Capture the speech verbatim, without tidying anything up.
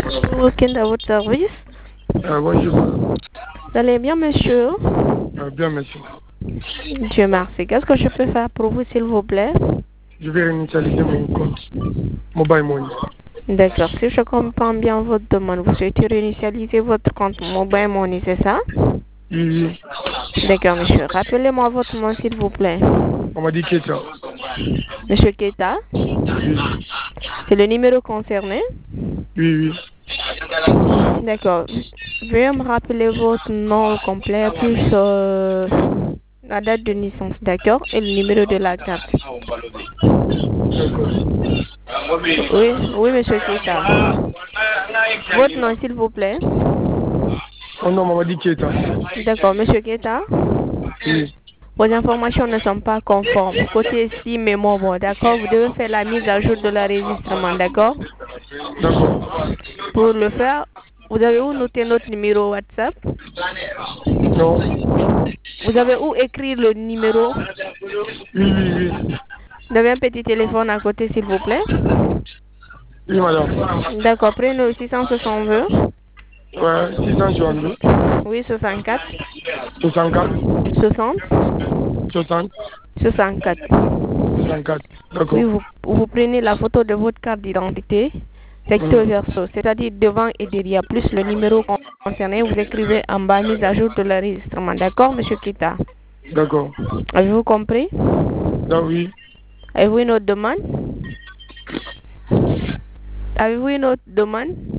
Week-end à votre service. Euh, bonjour. Vous allez bien, monsieur? Euh, bien, merci. Dieu merci. Qu'est-ce que je peux faire pour vous, s'il vous plaît? Je vais réinitialiser mon compte Mobile Money. D'accord. Si je comprends bien votre demande, vous souhaitez réinitialiser votre compte Mobile Money, c'est ça? Oui, oui. D'accord, monsieur. Rappelez-moi votre nom, s'il vous plaît. On m'a dit que ça. Monsieur Keita? Oui, C'est le numéro concerné? oui, oui. D'accord. Veuillez me rappeler votre nom complet plus euh, la date de naissance, d'accord? Et le numéro de la carte. D'accord. Oui, oui, monsieur Keita. Votre nom, s'il vous plaît. Oh non, on m'a dit que ça. D'accord, monsieur Keita. Oui, Vos informations ne sont pas conformes. Côté SIM et mobile, d'accord? Vous devez faire la mise à jour de l'enregistrement, d'accord? d'accord. Pour le faire, vous avez où noter notre numéro WhatsApp? Non. Vous avez où écrire le numéro? Oui, oui, oui. Vous avez un petit téléphone à côté, s'il vous plaît? Oui, madame. D'accord, prenez le six cent soixante-deux. Ouais, six cent soixante-deux. Oui, soixante-quatre. soixante-quatre. soixante. soixante. soixante-quatre. soixante-quatre. Oui, D'accord. vous, vous prenez la photo de votre carte d'identité, recto Hum. verso, c'est-à-dire devant et derrière, plus le numéro concerné, vous écrivez en bas mise à jour de l'enregistrement. D'accord, monsieur Kita? D'accord. Avez-vous compris? Ah oui. Avez-vous une autre demande? Avez-vous une autre demande?